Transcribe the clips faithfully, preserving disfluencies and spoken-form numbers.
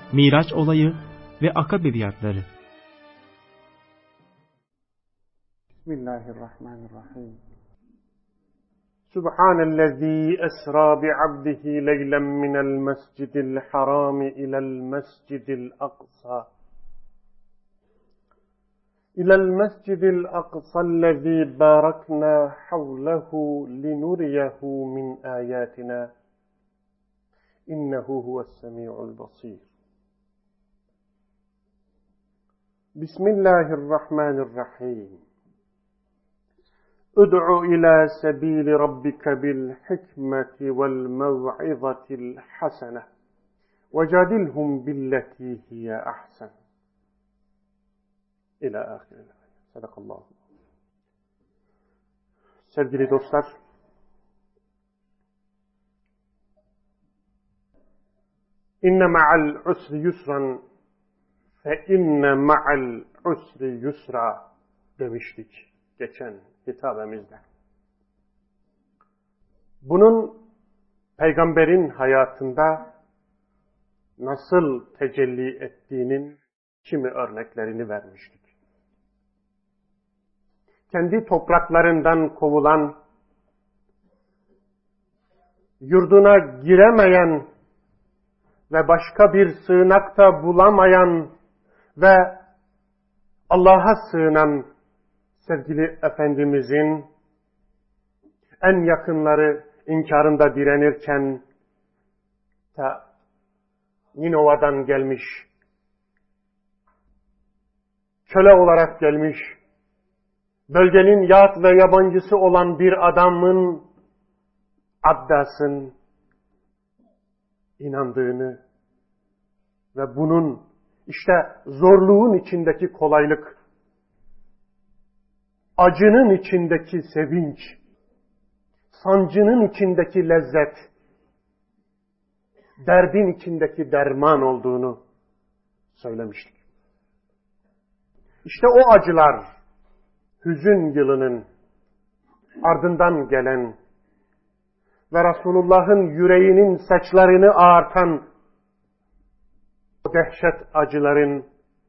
Miraç olayı ve Akabe biatları. Bismillahirrahmanirrahim. Subhanellezî esrâ bi'abdihi leylen minel mescidil harâmi ilel mescidil aqsa. İlel mescidil aqsallezî bâraknâ havlehu linuriyehu min âyâtinâ. İnnehu huves-semî'ul basîr. Bismillahirrahmanirrahim. Ud'u ila sebîli rabbike bil hikmeti vel mev'izatil hasene ve cadilhum billeti hiye ahsen. İlâ âhirine. Sadakallahu. Sevgili dostlar, İnne ma'al usri yusran fe inne ma'al usri yusra demiştik geçen hitabemizde. Bunun peygamberin hayatında nasıl tecelli ettiğinin kimi örneklerini vermiştik. Kendi topraklarından kovulan, yurduna giremeyen ve başka bir sığınakta bulamayan ve Allah'a sığınan sevgili Efendimizin en yakınları inkarında direnirken ta Ninova'dan gelmiş, köle olarak gelmiş, bölgenin yat ve yabancısı olan bir adamın Addas'ın inandığını ve bunun işte zorluğun içindeki kolaylık, acının içindeki sevinç, sancının içindeki lezzet, derdin içindeki derman olduğunu söylemiştik. İşte o acılar, hüzün yılının ardından gelen ve Resulullah'ın yüreğinin saçlarını ağartan o dehşet acıların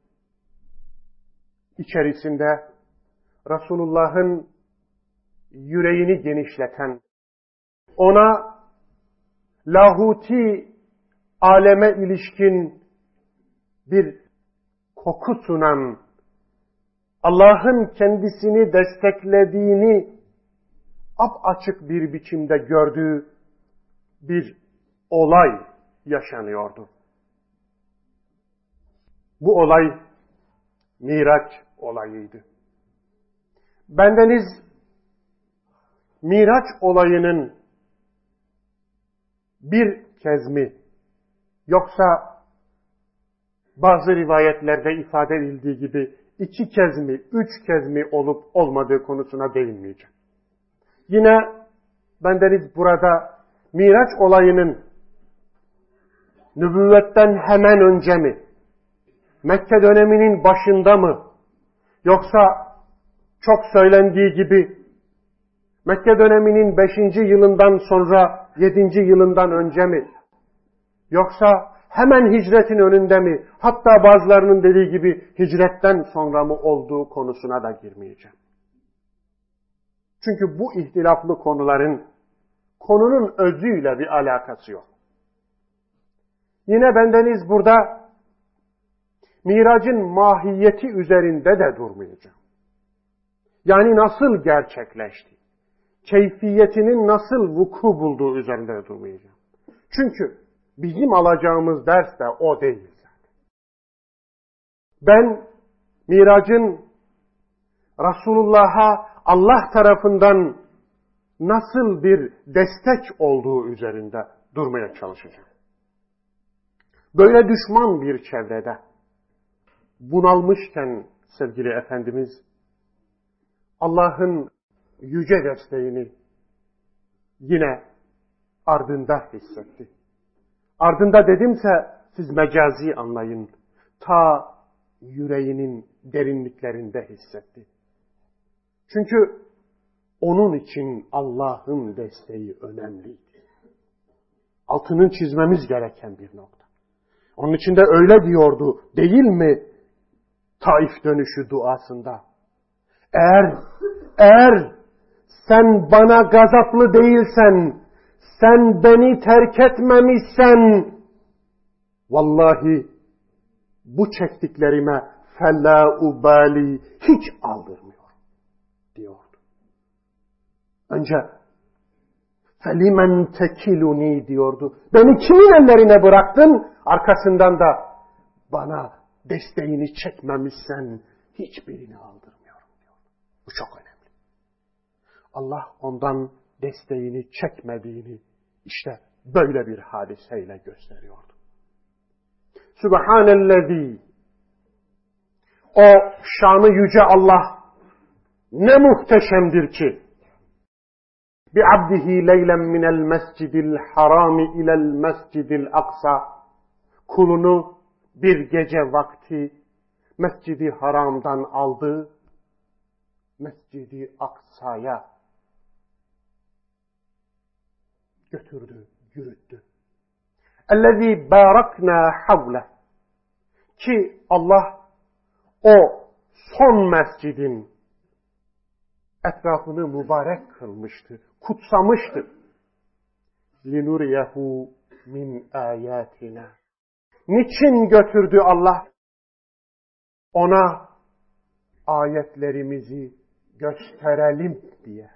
içerisinde Resulullah'ın yüreğini genişleten, ona lahuti aleme ilişkin bir koku sunan, Allah'ın kendisini desteklediğini apaçık bir biçimde gördüğü bir olay yaşanıyordu. Bu olay Miraç olayıydı. Bendeniz Miraç olayının bir kez mi yoksa bazı rivayetlerde ifade edildiği gibi iki kez mi, üç kez mi olup olmadığı konusuna değinmeyeceğim. Yine bendeniz burada Miraç olayının nübüvvetten hemen önce mi, Mekke döneminin başında mı, yoksa çok söylendiği gibi Mekke döneminin beşinci yılından sonra yedinci yılından önce mi, yoksa hemen hicretin önünde mi, hatta bazılarının dediği gibi hicretten sonra mı olduğu konusuna da girmeyeceğim. Çünkü bu ihtilaflı konuların konunun özüyle bir alakası yok. Yine bendeniz burada Miracın mahiyeti üzerinde de durmayacağım. Yani nasıl gerçekleşti, keyfiyetinin nasıl vuku bulduğu üzerinde de durmayacağım. Çünkü bizim alacağımız ders de o değil zaten. Ben Miracın Resulullah'a Allah tarafından nasıl bir destek olduğu üzerinde durmaya çalışacağım. Böyle düşman bir çevrede bunalmışken sevgili Efendimiz Allah'ın yüce desteğini yine ardında hissetti. Ardında dedimse siz mecazi anlayın. Ta yüreğinin derinliklerinde hissetti. Çünkü onun için Allah'ın desteği önemliydi. Altının çizmemiz gereken bir nokta. Onun için de öyle diyordu değil mi Taif dönüşü duasında? Eğer, eğer sen bana gazaplı değilsen, sen beni terk etmemişsen, vallahi bu çektiklerime fella ubali hiç aldırmıyor diyordu. Önce felimen tekiluni diyordu. Beni kimin ellerine bıraktın? Arkasından da bana desteğini çekmemişsen hiçbirini aldırmıyorum diyor. Bu çok önemli. Allah ondan desteğini çekmediğini işte böyle bir hadiseyle gösteriyordu. Sübhanellezî, o şanı yüce Allah ne muhteşemdir ki bi abdihi leylen minel mescidil harami ilel mescidil aksa, kulunu bir gece vakti Mescid-i Haram'dan aldı, Mescid-i Aksa'ya götürdü, yürüttü. اَلَّذ۪ي بَارَكْنَا حَوْلَهِ, ki Allah o son mescidin etrafını mübarek kılmıştı, kutsamıştı. لِنُرِيَهُ min ayatina. Niçin götürdü Allah? Ona ayetlerimizi gösterelim diye.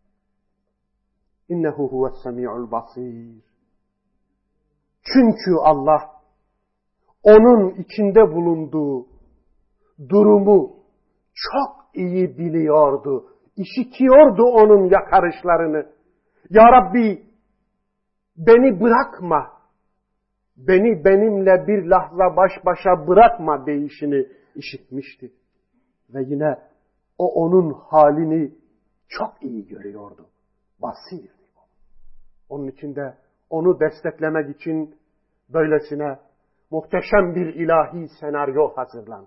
İnnehu huves-semi'ul basir. Çünkü Allah onun içinde bulunduğu durumu çok iyi biliyordu. İşitiyordu onun yakarışlarını. Ya Rabbi, beni bırakma, beni benimle bir lahza baş başa bırakma deyişini işitmişti. Ve yine o onun halini çok iyi görüyordu. Basirdi. Onun için de onu desteklemek için böylesine muhteşem bir ilahi senaryo hazırlandı.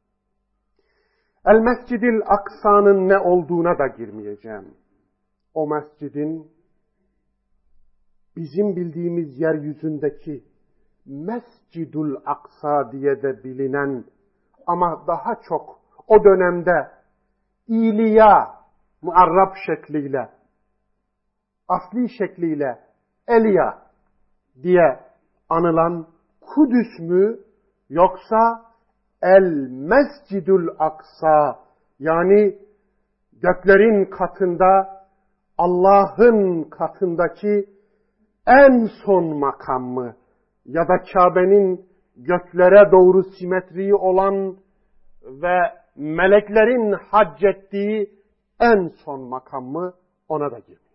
El-Mescid-i Aksa'nın ne olduğuna da girmeyeceğim. O mescidin bizim bildiğimiz yeryüzündeki Mescid-ül Aksa diye de bilinen ama daha çok o dönemde İliya muarrab şekliyle, asli şekliyle Eliya diye anılan Kudüs mü yoksa El Mescidül Aksa, yani göklerin katında Allah'ın katındaki en son makam mı ya da Kabe'nin göklere doğru simetri olan ve meleklerin hac ettiği en son makam mı, ona da girmeyeceğim.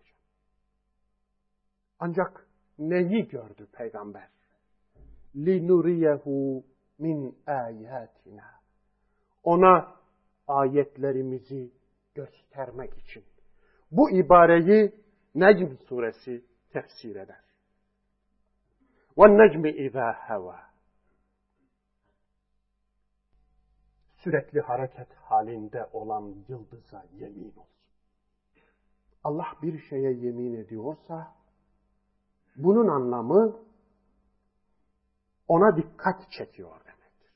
Ancak neyi gördü Peygamber? لِنُرِيَهُ min ayatina. Ona ayetlerimizi göstermek için. Bu ibareyi Necm suresi tefsir eder. وَالنَّجْمِ اِذَا هَوَى. Sürekli hareket halinde olan yıldıza yemin olsun. Allah bir şeye yemin ediyorsa bunun anlamı ona dikkat çekiyor demektir.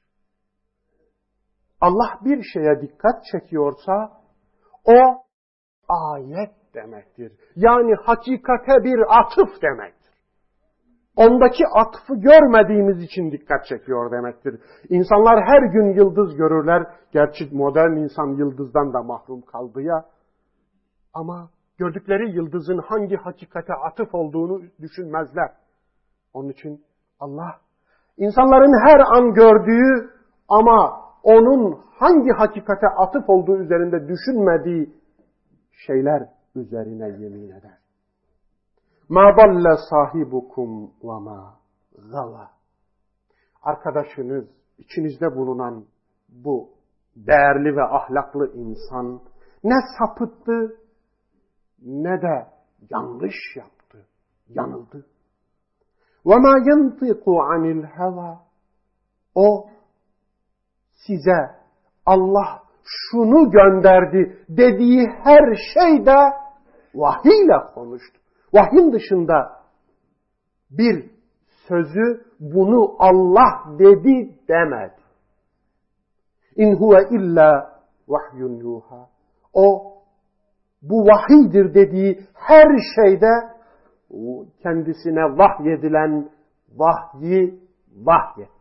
Allah bir şeye dikkat çekiyorsa o ayet demektir. Yani hakikate bir atıf demektir. Ondaki atıfı görmediğimiz için dikkat çekiyor demektir. İnsanlar her gün yıldız görürler. Gerçi modern insan yıldızdan da mahrum kaldı ya. Ama gördükleri yıldızın hangi hakikate atıf olduğunu düşünmezler. Onun için Allah İnsanların her an gördüğü ama onun hangi hakikate atıf olduğu üzerinde düşünmediği şeyler üzerine yemin eder. مَا ضَلَّ صَاحِبُكُمْ وَمَا غَوَى. Arkadaşınız, içinizde bulunan bu değerli ve ahlaklı insan ne sapıttı ne de yanlış yaptı, yanıldı. وَمَا يَنْطِقُ عَنِ الْهَوَى. O size Allah şunu gönderdi dediği her şeyde vahiyle konuştu. Vahyin dışında bir sözü bunu Allah dedi demedi. İn huve illa vahyun yuha. O bu vahiydir dediği her şeyde kendisine vahyedilen vahyi vahyetti.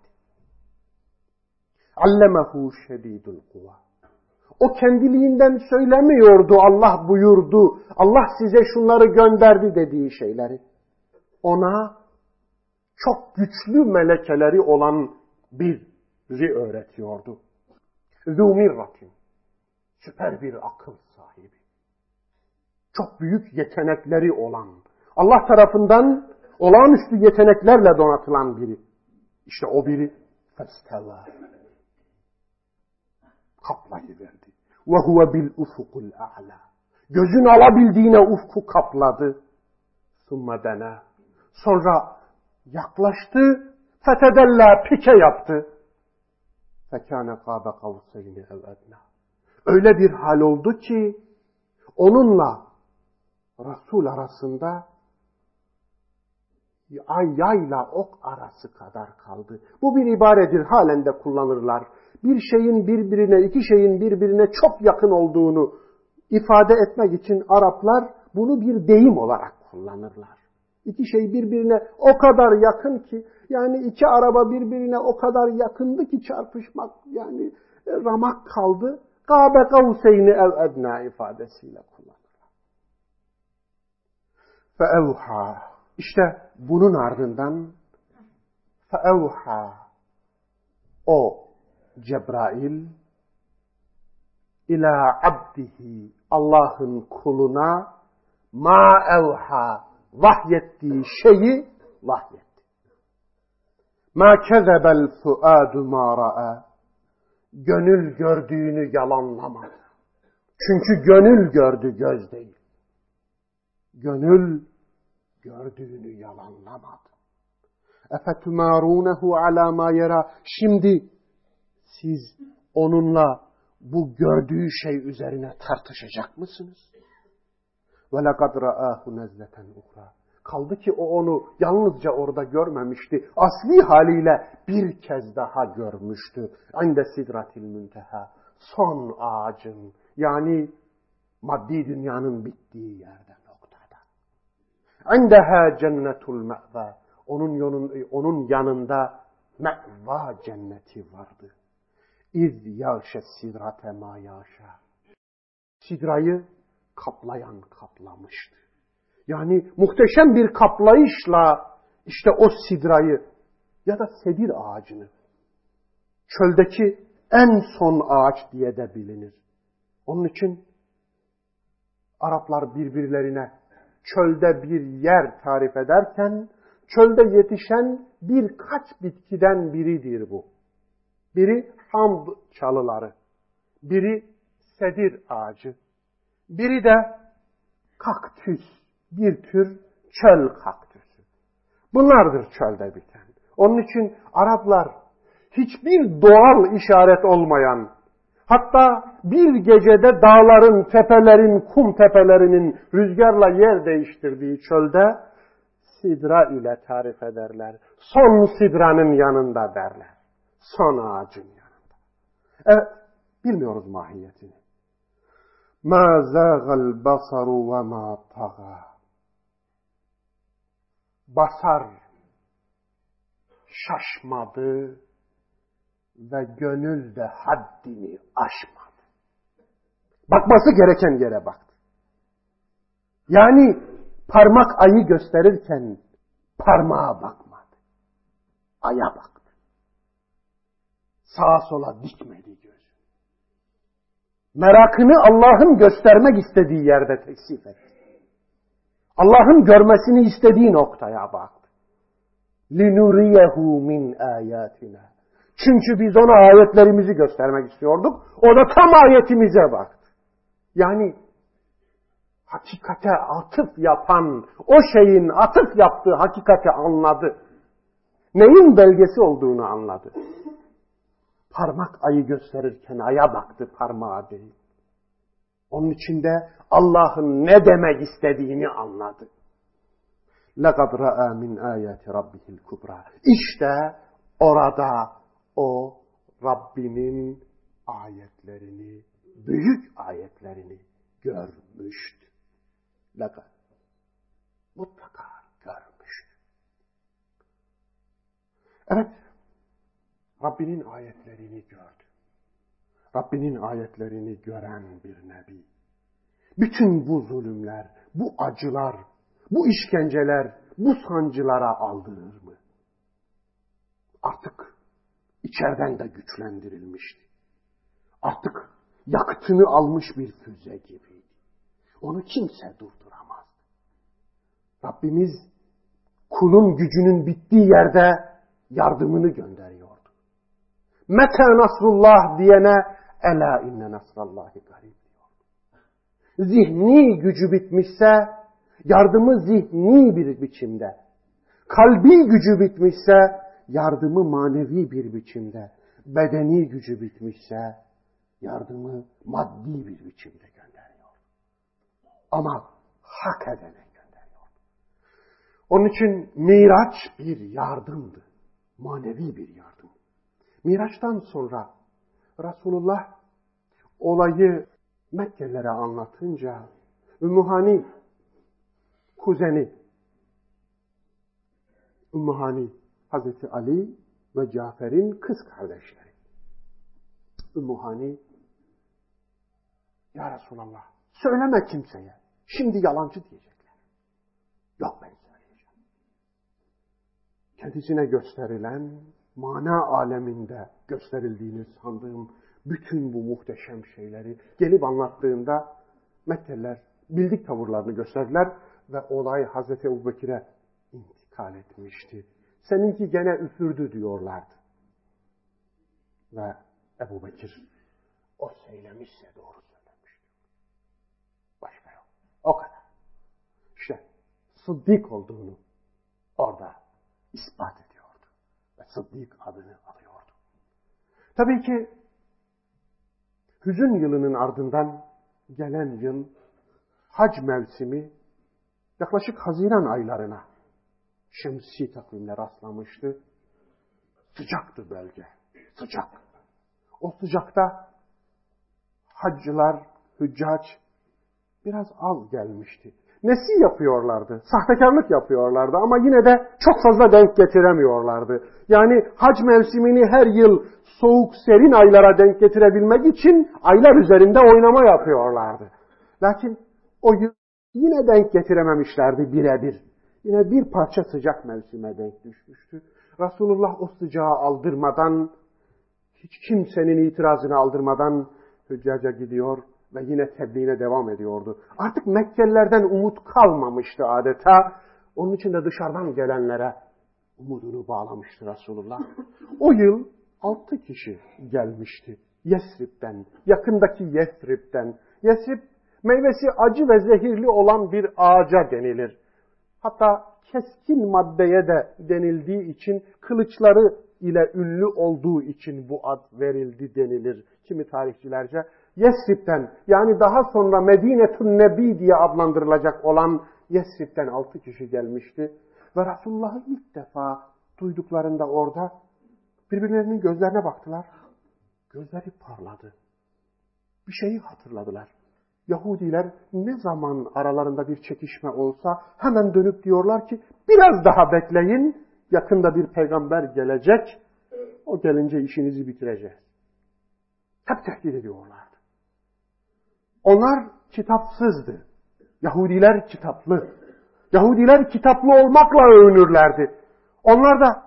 Allemehu şedidul kuva. O kendiliğinden söylemiyordu, Allah buyurdu, Allah size şunları gönderdi dediği şeyleri. Ona çok güçlü melekeleri olan biri öğretiyordu. Zûmirratin, süper bir akıl sahibi. Çok büyük yetenekleri olan, Allah tarafından olağanüstü yeteneklerle donatılan biri. İşte o biri festeva. Kaplayıverdi. Ve huve bil ufukul a'la. Gözün alabildiğine ufku kapladı. Summa dena. Sonra yaklaştı. Fetedella, pike yaptı. Fekâne kâbe kavseyni ev ednâ. Öyle bir hal oldu ki onunla Resul arasında ay yayla ok arası kadar kaldı. Bu bir ibaredir, halen de kullanırlar. Bir şeyin birbirine, iki şeyin birbirine çok yakın olduğunu ifade etmek için Araplar bunu bir deyim olarak kullanırlar. İki şey birbirine o kadar yakın ki, yani iki araba birbirine o kadar yakındı ki çarpışmak, yani ramak kaldı. Kâbe kavseyni ev ednâ ifadesiyle kullanırlar. Feevhâ. İşte bunun ardından feevhâ, o Cebrail ila abdihi, Allah'ın kuluna ma evha, vahyettiği şeyi vahyetti. Ma kezebel fuadu ma ra'a, gönül gördüğünü yalanlamadı. Çünkü gönül gördü, göz değil. Gönül gördüğünü yalanlamadı. Efetumârûnehu alâ mâ yerâ. Şimdi siz onunla bu gördüğü şey üzerine tartışacak mısınız? وَلَقَدْ رَآهُ نَزْلَةً اُخْرَى. Kaldı ki o onu yalnızca orada görmemişti. Asli haliyle bir kez daha görmüştü. عِنْدَ سِدْرَةِ الْمُنْتَهَا. Son ağacın, yani maddi dünyanın bittiği yerde, noktada. عِنْدَهَا جَنَّةُ الْمَأْوَى. Onun, yolun, onun yanında me'va cenneti vardı. İz yâşe sidrate mâ yâşâ. Sidrayı kaplayan kaplamıştı. Yani muhteşem bir kaplayışla işte o sidrayı ya da sedir ağacını, çöldeki en son ağaç diye de bilinir. Onun için Araplar birbirlerine çölde bir yer tarif ederken çölde yetişen birkaç bitkiden biridir bu. Biri hamd çalıları, biri sedir ağacı, biri de kaktüs, bir tür çöl kaktüsü. Bunlardır çölde biten. Onun için Araplar hiçbir doğal işaret olmayan, hatta bir gecede dağların, tepelerin, kum tepelerinin rüzgarla yer değiştirdiği çölde sidra ile tarif ederler. Son sidranın yanında derler. Son ağacın yanında. Evet, bilmiyoruz mahiyetini. مَا زَاغَ الْبَصَرُ وَمَا طَغَى. Basar şaşmadı ve gönül de haddini aşmadı. Bakması gereken yere baktı. Yani parmak ayı gösterirken parmağa bakmadı. Aya baktı. Sağa sola dikmedi gözü. Merakını Allah'ın göstermek istediği yerde teksif etti. Allah'ın görmesini istediği noktaya baktı. لِنُرِيَهُ مِنْ آيَاتِنَا. Çünkü biz ona ayetlerimizi göstermek istiyorduk. O da tam ayetimize baktı. Yani hakikate atıf yapan, o şeyin atıf yaptığı hakikati anladı. Neyin belgesi olduğunu anladı. Parmak ayı gösterirken aya baktı, parmağa değil. Onun içinde Allah'ın ne demek istediğini anladı. لَقَدْ رَأَى مِنْ آيَاتِ رَبِّهِ الْكُبْرَى. İşte orada o Rabbinin ayetlerini, büyük ayetlerini görmüştü. Laka. Mutlaka görmüştü. Evet, Rabbinin ayetlerini gördü. Rabbinin ayetlerini gören bir nebi. Bütün bu zulümler, bu acılar, bu işkenceler, bu sancılara aldırır mı? Artık içeriden de güçlendirilmişti. Artık yakıtını almış bir füze gibiydi. Onu kimse durduramaz. Rabbimiz kulun gücünün bittiği yerde yardımını gönderiyordu. Mete nasrullah diyene ela inne nasrallahi garib diyordu. Zihni gücü bitmişse yardımı zihni bir biçimde. Kalbi gücü bitmişse yardımı manevi bir biçimde. Bedeni gücü bitmişse yardımı maddi bir biçimde gönderiyor. Ama hak edene gönderiyor. Onun için Miraç bir yardımdı. Manevi bir yardım. Miraç'tan sonra Resulullah olayı Mekkelilere anlatınca Ümmü Hani kuzeni Ümmü Hani Hazreti Ali ve Cafer'in kız kardeşleri. Ümmü Hani ya Resulallah söyleme kimseye. Şimdi yalancı diyecekler. Yok ben söyleyeceğim. Kendisine gösterilen mana aleminde gösterildiğini sandığım bütün bu muhteşem şeyleri gelip anlattığında Mekkeliler bildik tavırlarını gösterdiler ve olay Hazreti Ebubekir'e intikal etmişti. Seninki gene üfürdü diyorlardı. Ve Ebubekir o söylemişse doğru söylemişti. Başka yok. O kadar. İşte Sıddık olduğunu orada ispat ediyordu. Ve Sıddık adını alıyordu. Tabii ki hüzün yılının ardından gelen yıl hac mevsimi yaklaşık Haziran aylarına şemsi takvimle rastlamıştı. Sıcaktı bölge. Sıcak. O sıcakta hacılar, hüccac biraz az gelmişti. Nesi yapıyorlardı? Sahtekarlık yapıyorlardı ama yine de çok fazla denk getiremiyorlardı. Yani hac mevsimini her yıl soğuk, serin aylara denk getirebilmek için aylar üzerinde oynama yapıyorlardı. Lakin o yıl yine denk getirememişlerdi birebir. Yine bir parça sıcak mevsime denk düşmüştü. Resulullah o sıcağı aldırmadan, hiç kimsenin itirazını aldırmadan hüccaca gidiyor ve yine tebliğine devam ediyordu. Artık Mekkelilerden umut kalmamıştı adeta. Onun için de dışarıdan gelenlere umudunu bağlamıştı Resulullah. O yıl altı kişi gelmişti Yesrib'den, yakındaki Yesrib'den. Yesrib meyvesi acı ve zehirli olan bir ağaca denilir. Hatta keskin maddeye de denildiği için, kılıçları ile ünlü olduğu için bu ad verildi denilir kimi tarihçilerce. Yesrib'den, yani daha sonra Medine-tün Nebi diye adlandırılacak olan Yesrib'den altı kişi gelmişti. Ve Resulullah'ı ilk defa duyduklarında orada birbirlerinin gözlerine baktılar. Gözleri parladı. Bir şeyi hatırladılar. Yahudiler ne zaman aralarında bir çekişme olsa hemen dönüp diyorlar ki biraz daha bekleyin, yakında bir peygamber gelecek, o gelince işinizi bitireceğiz. Hep tehdit ediyorlardı. Onlar kitapsızdı. Yahudiler kitaplı. Yahudiler kitaplı olmakla övünürlerdi. Onlar da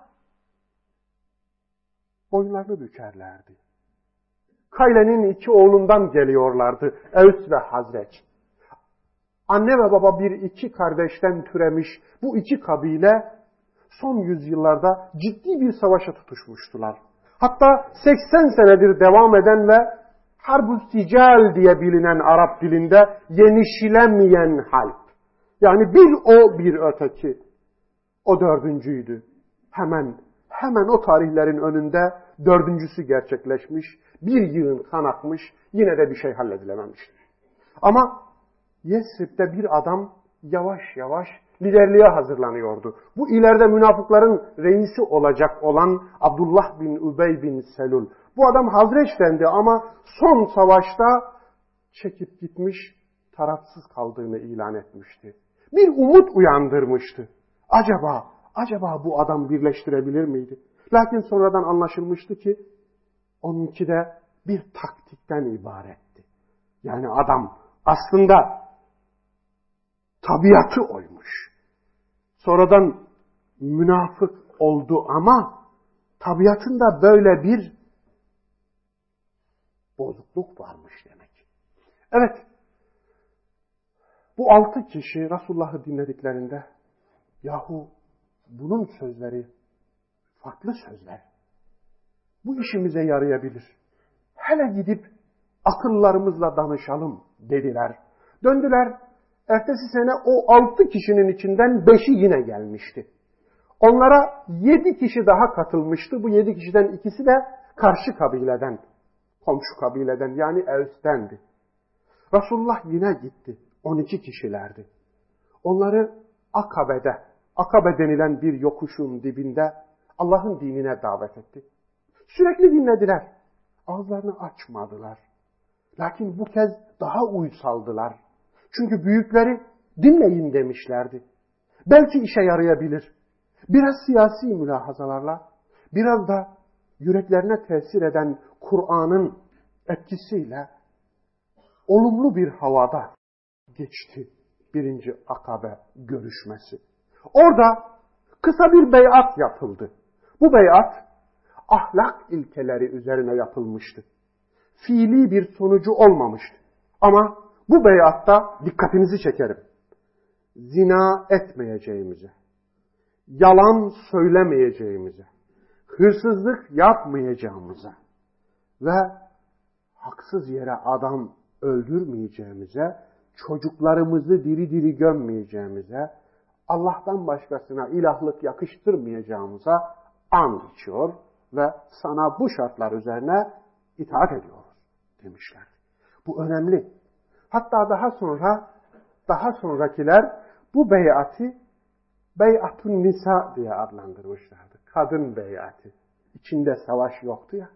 boyunlarını bükerlerdi. Kayle'nin iki oğlundan geliyorlardı. Evs ve Hazreç. Anne ve baba bir iki kardeşten türemiş bu iki kabile son yüzyıllarda ciddi bir savaşa tutuşmuştular. Hatta seksen senedir devam eden ve Harb-ı Sical diye bilinen Arap dilinde yenişilemeyen harp. Yani bir o bir öteki. O dördüncüydü. Hemen hemen o tarihlerin önünde dördüncüsü gerçekleşmiş. Bir yığın kan akmış. Yine de bir şey halledilememişti. Ama Yesrib'de bir adam yavaş yavaş liderliğe hazırlanıyordu. Bu ileride münafıkların reisi olacak olan Abdullah bin Übey bin Selul. Bu adam Hazreç'tendi ama son savaşta çekip gitmiş, tarafsız kaldığını ilan etmişti. Bir umut uyandırmıştı. Acaba, acaba bu adam birleştirebilir miydi? Lakin sonradan anlaşılmıştı ki onunki de bir taktikten ibaretti. Yani adam aslında tabiatı oymuş. Sonradan münafık oldu ama tabiatında böyle bir bozukluk varmış demek. Evet, bu altı kişi Resulullah'ı dinlediklerinde yahu bunun sözleri farklı sözler. Bu işimize yarayabilir. Hele gidip akıllarımızla danışalım dediler. Döndüler. Ertesi sene o altı kişinin içinden beşi yine gelmişti. Onlara yedi kişi daha katılmıştı. Bu yedi kişiden ikisi de karşı kabileden, komşu kabileden yani Evs'tendi. Resulullah yine gitti. on iki kişilerdi. Onları Akabe'de, Akabe denilen bir yokuşun dibinde Allah'ın dinine davet etti. Sürekli dinlediler. Ağızlarını açmadılar. Lakin bu kez daha uysaldılar. Çünkü büyükleri dinleyin demişlerdi. Belki işe yarayabilir. Biraz siyasi mülahazalarla, biraz da yüreklerine tesir eden Kur'an'ın etkisiyle olumlu bir havada geçti birinci Akabe görüşmesi. Orada kısa bir beyat yapıldı. Bu beyat ahlak ilkeleri üzerine yapılmıştı. Fiili bir sonucu olmamıştı. Ama bu beyatta dikkatinizi çekerim. Zina etmeyeceğimize, yalan söylemeyeceğimize, hırsızlık yapmayacağımıza ve haksız yere adam öldürmeyeceğimize, çocuklarımızı diri diri gömmeyeceğimize, Allah'tan başkasına ilahlık yakıştırmayacağımıza and içiyor ve sana bu şartlar üzerine itaat ediyoruz demişler. Bu önemli. Hatta daha sonra, daha sonrakiler bu beyatı Beyatun Nisa diye adlandırmışlardı. Kadın beyatı. İçinde savaş yoktu ya.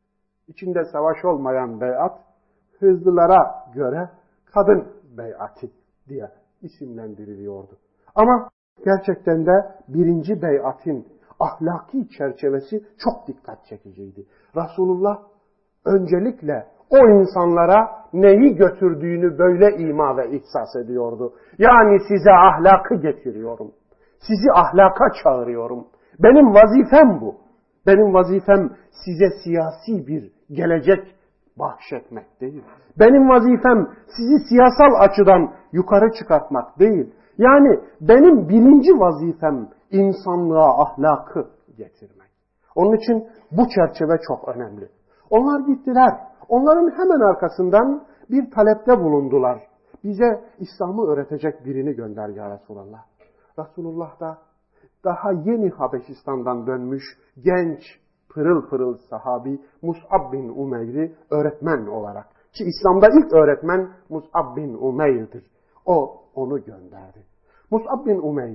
İçinde savaş olmayan beyat, hızlılara göre kadın beyatı diye isimlendiriliyordu. Ama gerçekten de birinci beyatın ahlaki çerçevesi çok dikkat çekiciydi. Resulullah öncelikle o insanlara neyi götürdüğünü böyle ima ve ihsas ediyordu. Yani size ahlakı getiriyorum. Sizi ahlaka çağırıyorum. Benim vazifem bu. Benim vazifem size siyasi bir gelecek bahşetmek değil. Benim vazifem sizi siyasal açıdan yukarı çıkartmak değil. Yani benim birinci vazifem insanlığa ahlakı getirmek. Onun için bu çerçeve çok önemli. Onlar gittiler. Onların hemen arkasından bir talepte bulundular. Bize İslam'ı öğretecek birini gönder ya Resulallah. Resulullah da daha yeni Habeşistan'dan dönmüş genç, pırıl pırıl sahabi Mus'ab bin Umeyr'i öğretmen olarak. Ki İslam'da ilk öğretmen Mus'ab bin Umeyr'dir. O onu gönderdi. Mus'ab bin Umeyr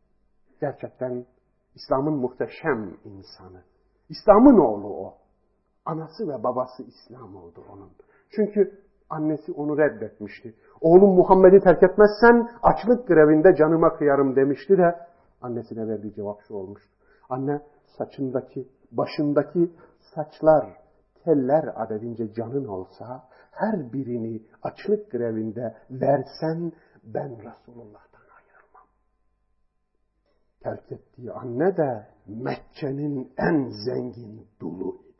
gerçekten İslam'ın muhteşem insanı. İslam'ın oğlu o. Anası ve babası İslam oldu onun. Çünkü annesi onu reddetmişti. Oğlum Muhammed'i terk etmezsen açlık grevinde canıma kıyarım demişti de annesine verdiği cevap şu olmuştu. Anne saçındaki, başındaki saçlar, teller adedince canın olsa her birini açlık grevinde versen ben Resulullah'tan ayrılmam. Terk ettiği anne de Mekke'nin en zengin dulu idi.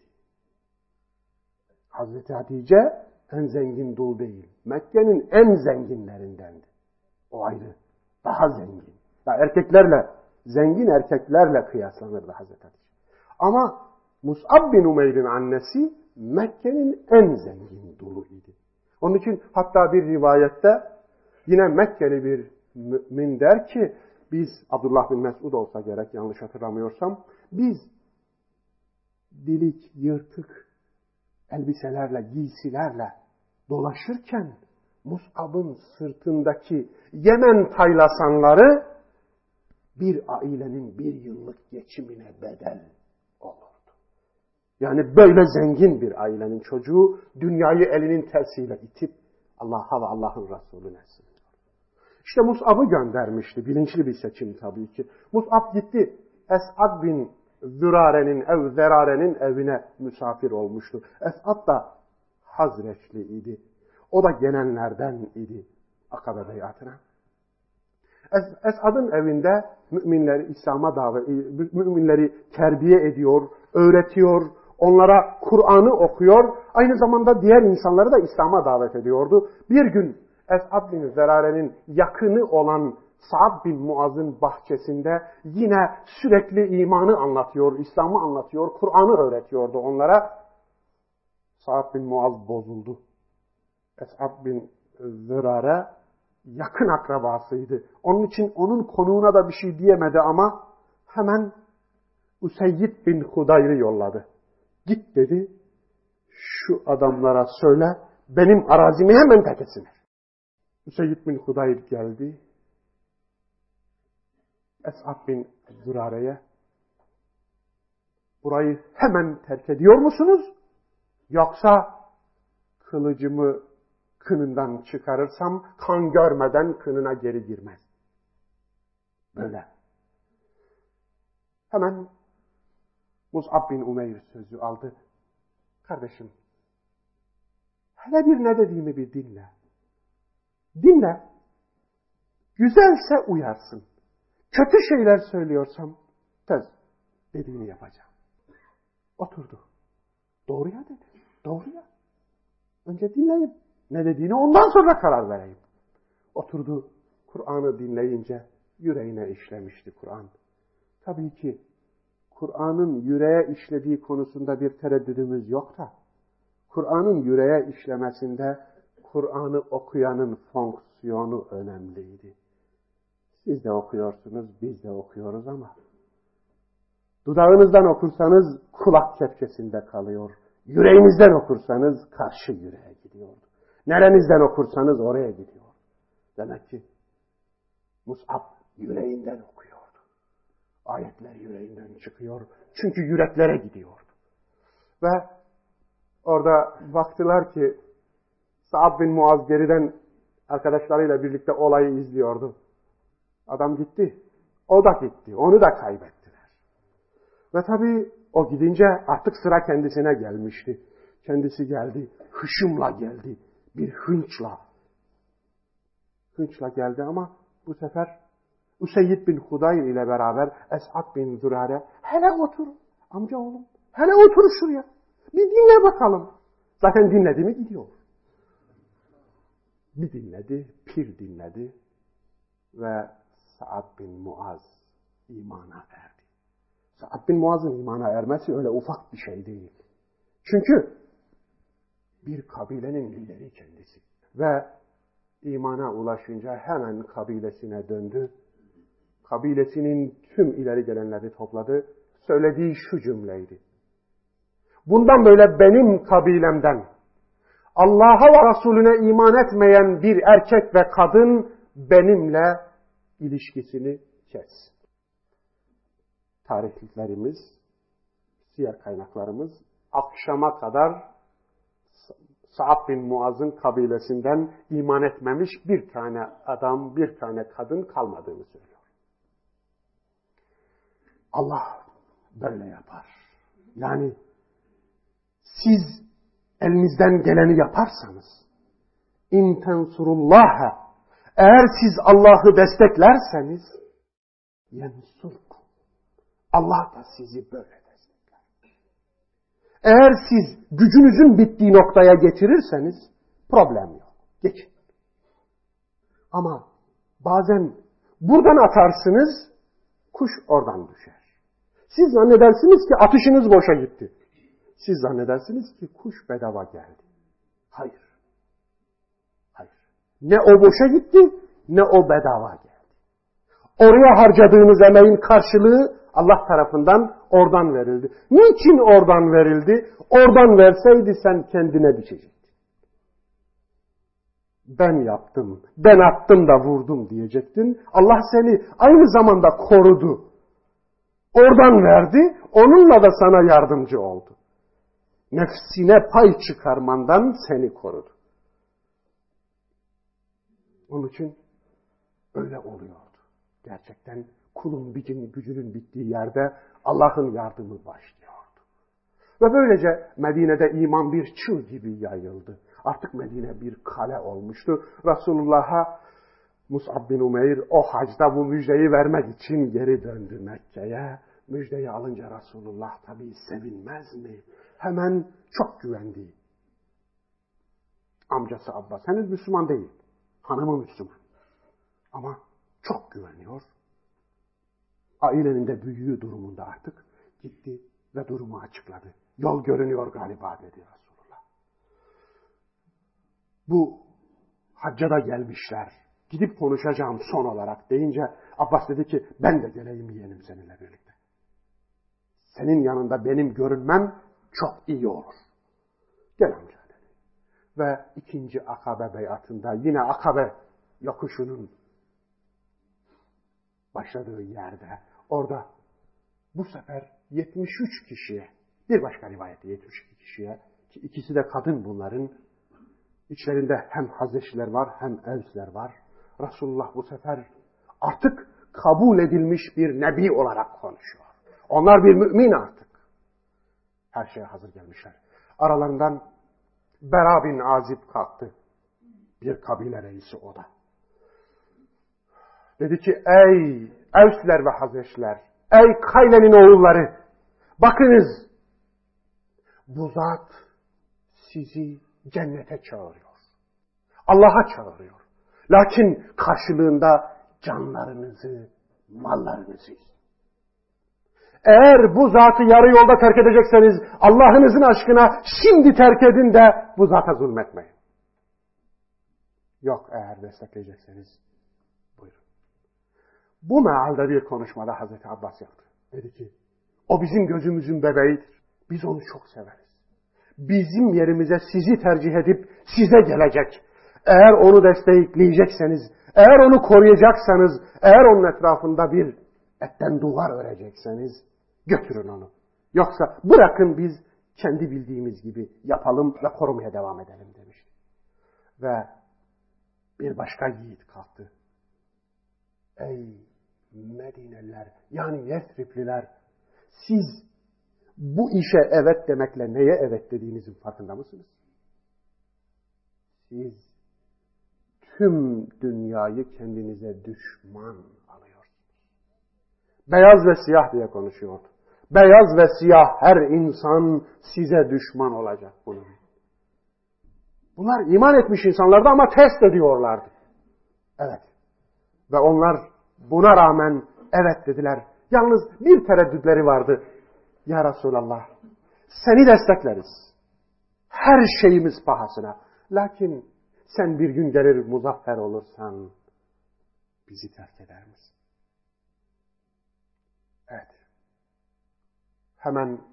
Hazreti Hatice en zengin dul değil. Mekke'nin en zenginlerindendi. O ayrı. Daha zengin. Ya erkeklerle, zengin erkeklerle kıyaslanırdı Hazreti Hatice. Ama Mus'ab bin Umeyr'in annesi Mekke'nin en zengin dulu idi. Onun için hatta bir rivayette yine Mekkeli bir mümin der ki biz, Abdullah bin Mesud olsa gerek yanlış hatırlamıyorsam, biz dilik, yırtık elbiselerle, giysilerle dolaşırken Mus'ab'ın sırtındaki Yemen taylasanları bir ailenin bir yıllık geçimine bedel olurdu. Yani böyle zengin bir ailenin çocuğu dünyayı elinin tersiyle itip Allah'a ve Allah'ın Resulüne sığınıyor. İşte Mus'ab'ı göndermişti. Bilinçli bir seçim tabii ki. Mus'ab gitti. Es'ad bin Zürare'nin ev Zerare'nin evine misafir olmuştu. Es'ad da Hazreçli idi. O da gelenlerden idi Akabe beyatına. Es- Es'ad'ın evinde müminleri İslam'a davet, müminleri terbiye ediyor, öğretiyor, onlara Kur'an'ı okuyor, aynı zamanda diğer insanları da İslam'a davet ediyordu. Bir gün Es'ad bin Zerare'nin yakını olan Sa'd bin Muaz'ın bahçesinde yine sürekli imanı anlatıyor, İslam'ı anlatıyor, Kur'an'ı öğretiyordu onlara. Sa'd bin Muaz bozuldu. Es'ad bin Zerare yakın akrabasıydı. Onun için onun konuğuna da bir şey diyemedi ama hemen Üseyyid bin Hudayr'ı yolladı. Git dedi, şu adamlara söyle, benim arazimi hemen terk etsinler. Üseyyid bin Hudayr geldi. Es'ad bin Zürare'ye, burayı hemen terk ediyor musunuz? Yoksa kılıcımı kınından çıkarırsam kan görmeden kınına geri girmez. Böyle. Hemen Mus'ab bin Umeyr sözü aldı. Kardeşim, hele bir ne dediğimi bir dinle. Dinle. Güzelse uyarsın. Kötü şeyler söylüyorsam tez dediğini yapacağım. Oturdu. Doğruya dedi. Doğruya. Önce dinleyip ne dediğini ondan sonra karar vereyim. Oturdu. Kur'an'ı dinleyince yüreğine işlemişti Kur'an. Tabii ki Kur'an'ın yüreğe işlediği konusunda bir tereddüdümüz yok da Kur'an'ın yüreğe işlemesinde Kur'an'ı okuyanın fonksiyonu önemliydi. Siz de okuyorsunuz, biz de okuyoruz ama dudağınızdan okursanız kulak kepçesinde kalıyor. Yüreğinizden okursanız karşı yüreğe gidiyor. Nerenizden okursanız oraya gidiyor. Demek ki Mus'ab yüreğinden okuyordu. Ayetler yüreğinden çıkıyor. Çünkü yüreklere gidiyordu. Ve orada baktılar ki Sa'd bin Muaz geriden arkadaşlarıyla birlikte olayı izliyordu. Adam gitti. O da gitti. Onu da kaybettiler. Ve tabii o gidince artık sıra kendisine gelmişti. Kendisi geldi. Hışımla geldi. Bir hınçla. Hınçla geldi ama bu sefer Üseyyid bin Hudayr ile beraber Es'ad bin Zürare, hele otur amca oğlum. Hele otur şuraya. Bir dinle bakalım. Zaten dinledi mi gidiyor. Bir dinledi, pir dinledi ve Sa'd bin Muaz imana erdi. Sa'd bin Muaz'ın imana ermesi öyle ufak bir şey değil. Çünkü bir kabilenin lideri kendisi. Ve imana ulaşınca hemen kabilesine döndü. Kabilesinin tüm ileri gelenleri topladı. Söylediği şu cümleydi. Bundan böyle benim kabilemden Allah'a ve Resulüne iman etmeyen bir erkek ve kadın benimle ilişkisini kes. Tarihlerimiz, siyer kaynaklarımız akşama kadar Sa'd bin Muaz'ın kabilesinden iman etmemiş bir tane adam, bir tane kadın kalmadığını söylüyor. Allah böyle yapar. Yani siz elinizden geleni yaparsanız, in tensurullaha, eğer siz Allah'ı desteklerseniz, yensurkum. Allah da sizi böyle destekler. Eğer siz gücünüzün bittiği noktaya getirirseniz, problem yok. Geçin. Ama bazen buradan atarsınız, kuş oradan düşer. Siz zannedersiniz ki atışınız boşa gitti. Siz zannedersiniz ki kuş bedava geldi. Hayır. Hayır. Ne o boşa gitti, ne o bedava geldi. Oraya harcadığınız emeğin karşılığı Allah tarafından oradan verildi. Niçin oradan verildi? Oradan verseydi sen kendine düşecektin. ben yaptım, ben attım da vurdum diyecektin. Allah seni aynı zamanda korudu. Oradan verdi, onunla da sana yardımcı oldu. Nefsine pay çıkarmandan seni korudu. Onun için öyle oluyordu. Gerçekten kulun gücünün bittiği yerde Allah'ın yardımı başlıyordu. Ve böylece Medine'de iman bir çığ gibi yayıldı. Artık Medine bir kale olmuştu. Resulullah'a Mus'ab bin Umeyr o hacda bu müjdeyi vermek için geri döndü Mekke'ye. Müjdeyi alınca Resulullah tabii sevinmez mi? Hemen çok güvendi. Amcası Abbas henüz Müslüman değil. Hanımı Müslüman. Ama çok güveniyor. Ailenin de büyüğü durumunda artık gitti ve durumu açıkladı. Yol görünüyor galiba dedi Resulullah. Bu hacca da gelmişler. Gidip konuşacağım son olarak deyince Abbas dedi ki ben de geleyim yeğenim seninle birlikte. Senin yanında benim görünmem çok iyi olur. Gel amca dedi. Ve ikinci Akabe beyatında yine Akabe yokuşunun başladığı yerde orada bu sefer yetmiş üç kişiye, bir başka rivayette yetmiş iki kişiye, ki ikisi de kadın bunların, içlerinde hem Hazreçliler var hem Evsler var. Resulullah bu sefer artık kabul edilmiş bir nebi olarak konuşuyor. Onlar bir mümin artık. Her şeye hazır gelmişler. Aralarından Bera bin Azib kalktı. Bir kabile reisi o da. Dedi ki ey Evsler ve Hazreçliler, ey Kayle'nin oğulları, bakınız bu zat sizi cennete çağırıyor. Allah'a çağırıyor. Lakin karşılığında canlarınızı, mallarınızı. Eğer bu zatı yarı yolda terk edecekseniz Allah'ınızın aşkına şimdi terk edin de bu zata zulmetmeyin. Yok eğer destekleyecekseniz buyurun. Bu mealde bir konuşmada Hazreti Abbas yaptı. Dedi ki o bizim gözümüzün bebeğidir. Biz onu çok severiz. Bizim yerimize sizi tercih edip size gelecek. Eğer onu destekleyecekseniz, eğer onu koruyacaksanız, eğer onun etrafında bir etten duvar örecekseniz götürün onu. Yoksa bırakın biz kendi bildiğimiz gibi yapalım ve korumaya devam edelim demişti. Ve bir başka yiğit kalktı. Ey Medineliler, yani Yesripliler, siz bu işe evet demekle neye evet dediğinizin farkında mısınız? Siz tüm dünyayı kendinize düşman alıyorsunuz. Beyaz ve siyah diye konuşuyordu. Beyaz ve siyah her insan size düşman olacak bunun. Bunlar iman etmiş insanlardı ama test ediyorlardı. Evet. Ve onlar buna rağmen evet dediler. Yalnız bir tereddütleri vardı. Ya Resulallah, seni destekleriz. Her şeyimiz pahasına. Lakin sen bir gün gelir muzaffer olursan bizi terk eder misin? Evet. Hemen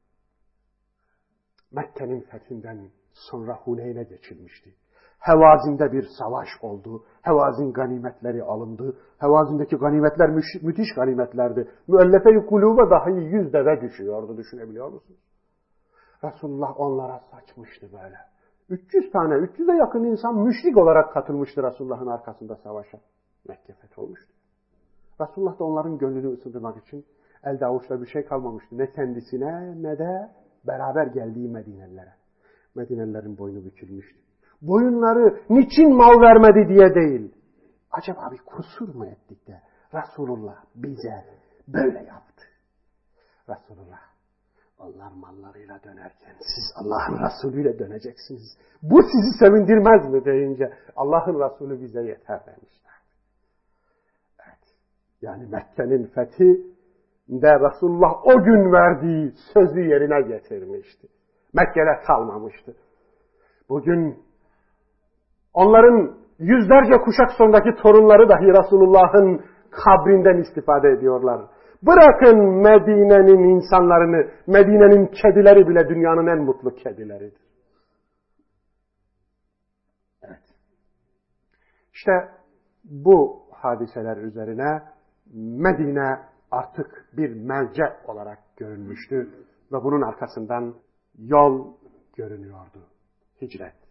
Mekke'nin fethinden sonra Huneyn'e geçilmişti. Hevazin'de bir savaş oldu. Hevazin ganimetleri alındı. Hevazin'deki ganimetler mü- müthiş ganimetlerdi. Müellefe-i kuluba dahi yüz deve düşüyordu. Düşünebiliyor musunuz? Resulullah onlara saçmıştı böyle. üç yüz tane, üç yüze yakın insan müşrik olarak katılmıştı Resulullah'ın arkasında savaşa. Mekke fetholmuştu. Resulullah da onların gönlünü ısındırmak için elde avuçta bir şey kalmamıştı. Ne kendisine ne de beraber geldiği Medinelilere. Medinelilerin boynu bükülmüştü. Boyunları niçin mal vermedi diye değil. Acaba bir kusur mu ettik de Resulullah bize böyle yaptı. Resulullah, onlar mallarıyla dönerken siz Allah'ın Resulüyle döneceksiniz. Bu sizi sevindirmez mi deyince Allah'ın Resulü bize yeter demişler. Evet. Yani Mekke'nin fethi de Resulullah o gün verdiği sözü yerine getirmişti. Mekke'de kalmamıştı. Bugün onların yüzlerce kuşak sonraki torunları dahi Resulullah'ın kabrinden istifade ediyorlar. Bırakın Medine'nin insanlarını, Medine'nin kedileri bile dünyanın en mutlu kedileridir. Evet. İşte bu hadiseler üzerine Medine artık bir melce olarak görünmüştü ve bunun arkasından yol görünüyordu. Hicret.